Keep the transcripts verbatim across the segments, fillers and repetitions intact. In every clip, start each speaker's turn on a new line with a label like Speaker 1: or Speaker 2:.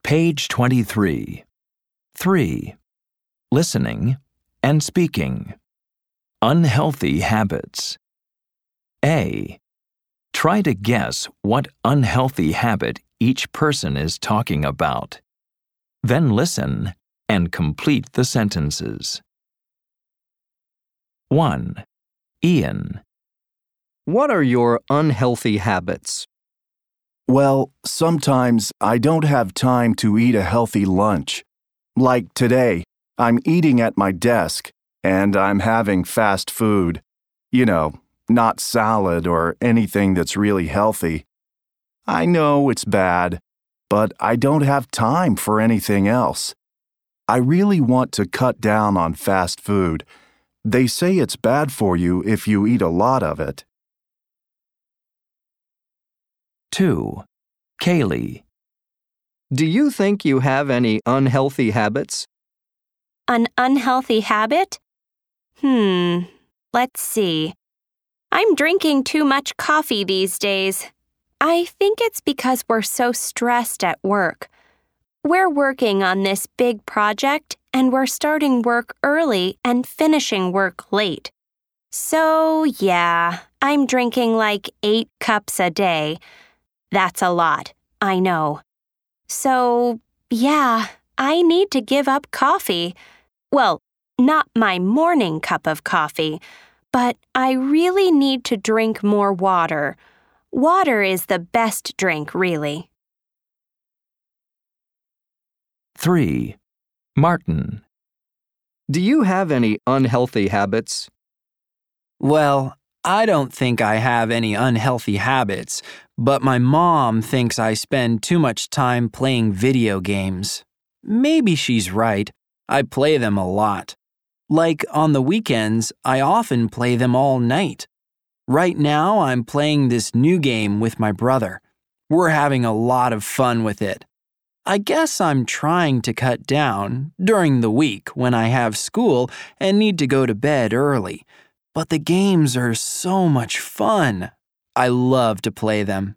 Speaker 1: Page twenty-three. three. Listening and speaking. Unhealthy habits. A. Try to guess what unhealthy habit each person is talking about. Then listen and complete the sentences. one. Ian.
Speaker 2: What are your unhealthy habits?
Speaker 3: Well, sometimes I don't have time to eat a healthy lunch. Like today, I'm eating at my desk, and I'm having fast food. You know, not salad or anything that's really healthy. I know it's bad, but I don't have time for anything else. I really want to cut down on fast food. They say it's bad for you if you eat a lot of it.
Speaker 1: two. Kaylee.
Speaker 2: Do you think you have any unhealthy habits?
Speaker 4: An unhealthy habit? Hmm, let's see. I'm drinking too much coffee these days. I think it's because we're so stressed at work. We're working on this big project, and we're starting work early and finishing work late. So, yeah, I'm drinking like eight cups a day. That's a lot, I know. So, yeah, I need to give up coffee. Well, not my morning cup of coffee, but I really need to drink more water. Water is the best drink, really.
Speaker 1: three. Martin.
Speaker 2: Do you have any unhealthy habits?
Speaker 5: Well, I don't think I have any unhealthy habits, but my mom thinks I spend too much time playing video games. Maybe she's right. I play them a lot. Like on the weekends, I often play them all night. Right now, I'm playing this new game with my brother. We're having a lot of fun with it. I guess I'm trying to cut down during the week when I have school and need to go to bed early. But the games are so much fun. I love to play them.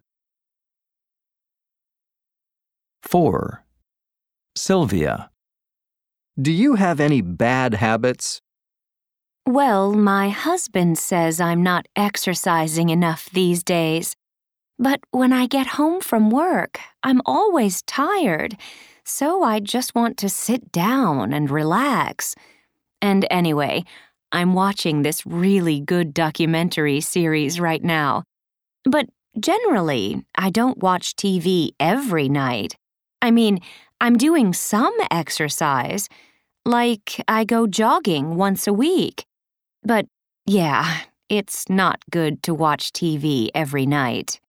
Speaker 1: four. Sylvia.
Speaker 2: Do you have any bad habits?
Speaker 6: Well, my husband says I'm not exercising enough these days. But when I get home from work, I'm always tired, so I just want to sit down and relax. And anyway, I'm watching this really good documentary series right now. But generally, I don't watch T V every night. I mean, I'm doing some exercise, like I go jogging once a week. But yeah, it's not good to watch T V every night.